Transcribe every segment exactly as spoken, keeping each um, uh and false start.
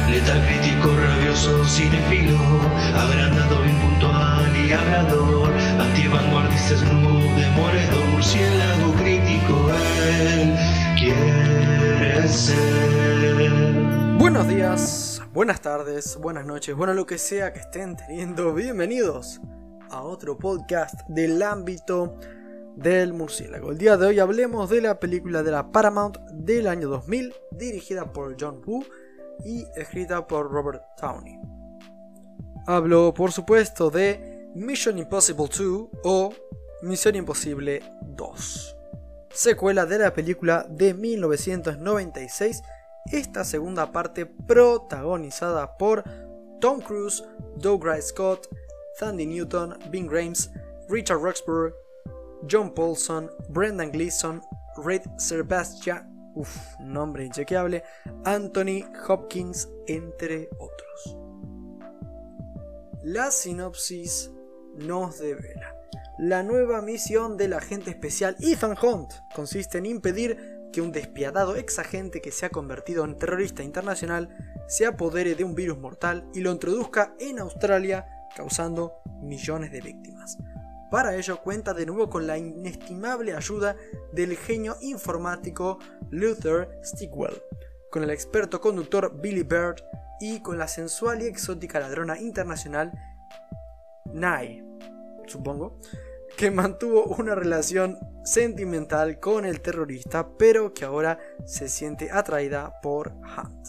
letal crítico, rabioso, cinéfilo, agrandado, impuntual y hablador, antivanguardista, snoop, demoledor, murciélago crítico, él quiere ser. Buenos días, buenas tardes, buenas noches, bueno lo que sea que estén teniendo, bienvenidos a otro podcast del ámbito del murciélago. El día de hoy hablemos de la película de la Paramount del año dos mil, dirigida por John Woo y escrita por Robert Downey. Hablo, por supuesto, de Mission Impossible dos o Misión Imposible dos, secuela de la película de mil novecientos noventa y seis, esta segunda parte protagonizada por Tom Cruise, Douglas Scott, Thandie Newton, Ving Rhames, Richard Roxburgh, John Paulson, Brendan Gleeson, Reed Sebastian, uff, nombre inchequeable, Anthony Hopkins, entre otros. La sinopsis nos devela: la nueva misión del agente especial Ethan Hunt consiste en impedir que un despiadado ex agente que se ha convertido en terrorista internacional se apodere de un virus mortal y lo introduzca en Australia, causando millones de víctimas. Para ello cuenta de nuevo con la inestimable ayuda del genio informático Luther Stigwell, con el experto conductor Billy Bird y con la sensual y exótica ladrona internacional Nye, supongo, que mantuvo una relación sentimental con el terrorista, pero que ahora se siente atraída por Hunt.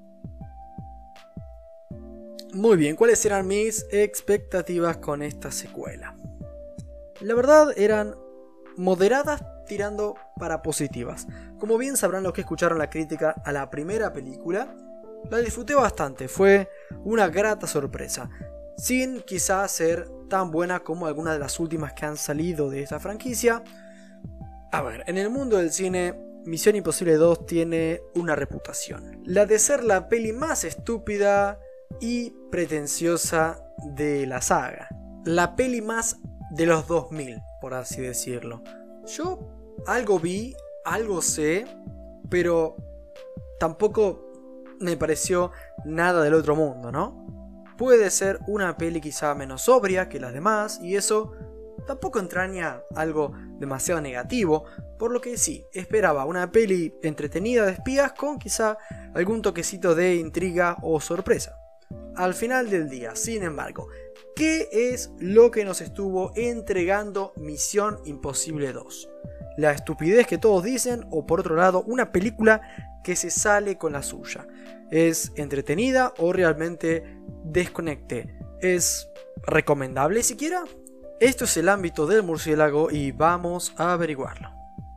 Muy bien, ¿cuáles eran mis expectativas con esta secuela? La verdad eran moderadas tirando para positivas. Como bien sabrán los que escucharon la crítica a la primera película, la disfruté bastante, fue una grata sorpresa, sin quizás ser tan buena como algunas de las últimas que han salido de esta franquicia. A ver, en el mundo del cine, Misión Imposible dos tiene una reputación, la de ser la peli más estúpida y pretenciosa de la saga, la peli más de los dos mil, por así decirlo. Yo algo vi, algo sé, pero tampoco me pareció nada del otro mundo, ¿no? Puede ser una peli quizá menos sobria que las demás, y eso tampoco entraña algo demasiado negativo, por lo que sí, esperaba una peli entretenida de espías con quizá algún toquecito de intriga o sorpresa. Al final del día, sin embargo, ¿qué es lo que nos estuvo entregando Misión Imposible dos? La estupidez que todos dicen, o por otro lado, una película que se sale con la suya. ¿Es entretenida o realmente desconecte? ¿Es recomendable siquiera? Esto es el ámbito del murciélago y vamos a averiguarlo.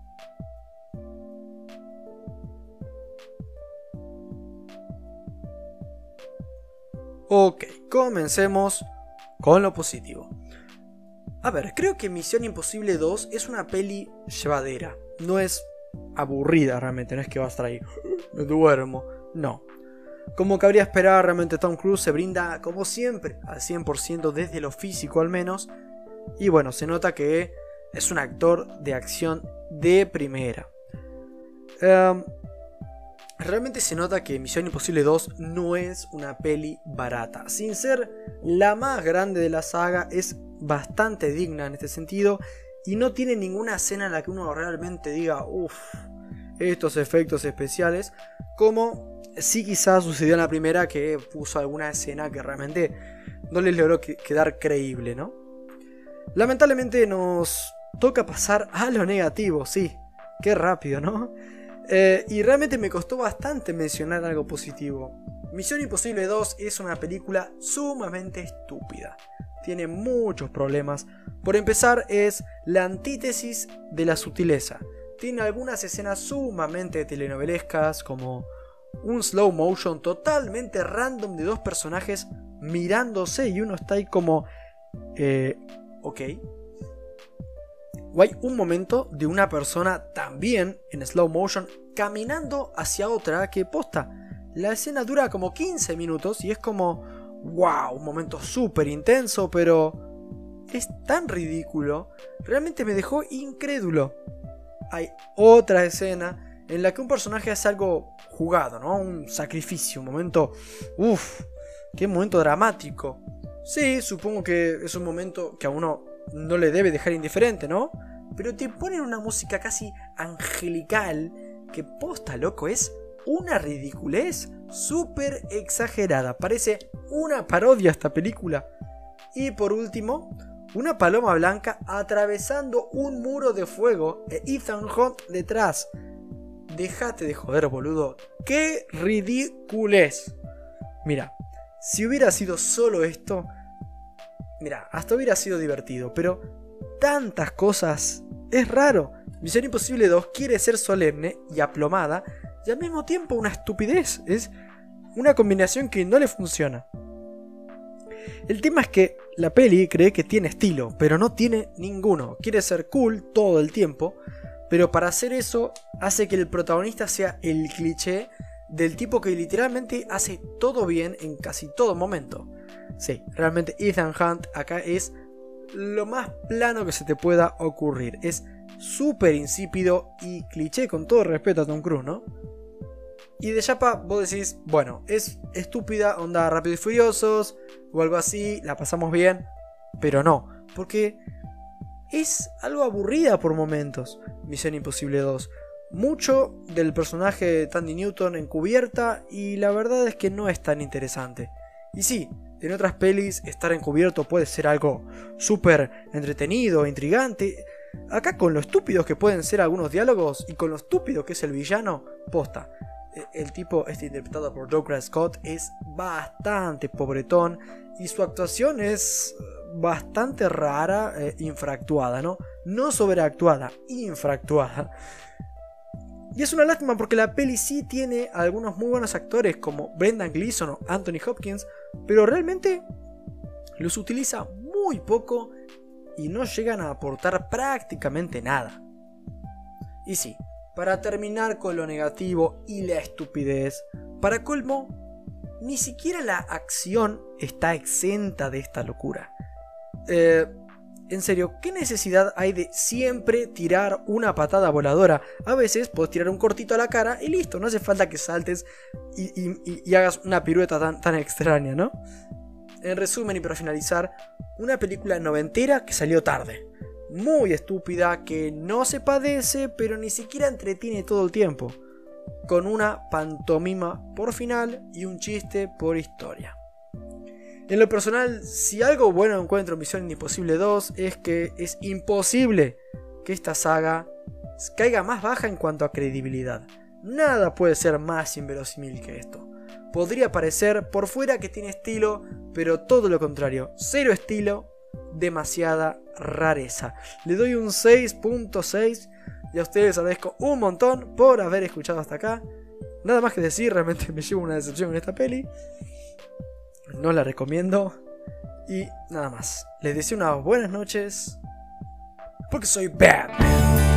Ok, comencemos con lo positivo. A ver, creo que Misión Imposible dos es una peli llevadera. No es aburrida realmente, no es que va a estar ahí, me duermo, no. Como cabría esperar, realmente Tom Cruise se brinda, como siempre, al cien por ciento desde lo físico al menos. Y bueno, se nota que es un actor de acción de primera. Um, Realmente se nota que Misión Imposible dos no es una peli barata. Sin ser la más grande de la saga, es bastante digna en este sentido. Y no tiene ninguna escena en la que uno realmente diga, uff, estos efectos especiales. Como sí quizás sucedió en la primera, que puso alguna escena que realmente no les logró quedar creíble, ¿no? Lamentablemente nos toca pasar a lo negativo, sí. Qué rápido, ¿no? Eh, y realmente me costó bastante mencionar algo positivo. Misión Imposible dos es una película sumamente estúpida. Tiene muchos problemas. Por empezar, es la antítesis de la sutileza. Tiene algunas escenas sumamente telenovelescas, como un slow motion totalmente random de dos personajes mirándose y uno está ahí como... Eh, ok... O hay un momento de una persona también en slow motion caminando hacia otra que posta. La escena dura como quince minutos y es como, wow, un momento súper intenso, pero es tan ridículo. Realmente me dejó incrédulo. Hay otra escena en la que un personaje hace algo jugado, ¿no? Un sacrificio, un momento... Uff, qué momento dramático. Sí, supongo que es un momento que a uno no le debe dejar indiferente, ¿no? Pero te ponen una música casi angelical que posta, loco, es una ridiculez súper exagerada. Parece una parodia esta película. Y por último, una paloma blanca atravesando un muro de fuego e Ethan Hunt detrás. Déjate de joder, boludo. ¡Qué ridiculez! Mira, si hubiera sido solo esto, mira, hasta hubiera sido divertido, pero tantas cosas, es raro. Misión Imposible dos quiere ser solemne y aplomada y al mismo tiempo una estupidez. Es una combinación que no le funciona. El tema es que la peli cree que tiene estilo, pero no tiene ninguno. Quiere ser cool todo el tiempo, pero para hacer eso hace que el protagonista sea el cliché del tipo que literalmente hace todo bien en casi todo momento. Sí, realmente Ethan Hunt acá es lo más plano que se te pueda ocurrir. Es súper insípido y cliché, con todo respeto a Tom Cruise, ¿no? Y de chapa vos decís, bueno, es estúpida, onda Rápidos y Furiosos o algo así, la pasamos bien, pero no, porque es algo aburrida por momentos. Misión Imposible dos. Mucho del personaje de Thandie Newton encubierta y la verdad es que no es tan interesante. Y sí, en otras pelis estar encubierto puede ser algo súper entretenido, intrigante. Acá con lo estúpidos que pueden ser algunos diálogos y con lo estúpido que es el villano, posta. El tipo, este interpretado por Douglas Scott, es bastante pobretón y su actuación es bastante rara, eh, infractuada, ¿no? No sobreactuada, infractuada. Y es una lástima porque la peli sí tiene algunos muy buenos actores como Brendan Gleeson o Anthony Hopkins, pero realmente los utiliza muy poco y no llegan a aportar prácticamente nada. Y sí, para terminar con lo negativo y la estupidez, para colmo, ni siquiera la acción está exenta de esta locura. Eh... En serio, ¿qué necesidad hay de siempre tirar una patada voladora? A veces puedes tirar un cortito a la cara y listo, no hace falta que saltes y, y, y hagas una pirueta tan, tan extraña, ¿no? En resumen y para finalizar, una película noventera que salió tarde. Muy estúpida, que no se padece, pero ni siquiera entretiene todo el tiempo. Con una pantomima por final y un chiste por historia. En lo personal, si algo bueno encuentro en Misión Imposible dos es que es imposible que esta saga caiga más baja en cuanto a credibilidad. Nada puede ser más inverosímil que esto. Podría parecer por fuera que tiene estilo, pero todo lo contrario. Cero estilo, demasiada rareza. Le doy un seis punto seis y a ustedes les agradezco un montón por haber escuchado hasta acá. Nada más que decir, realmente me llevo una decepción en esta peli. No la recomiendo. Y nada más. Les deseo unas buenas noches. Porque soy Batman.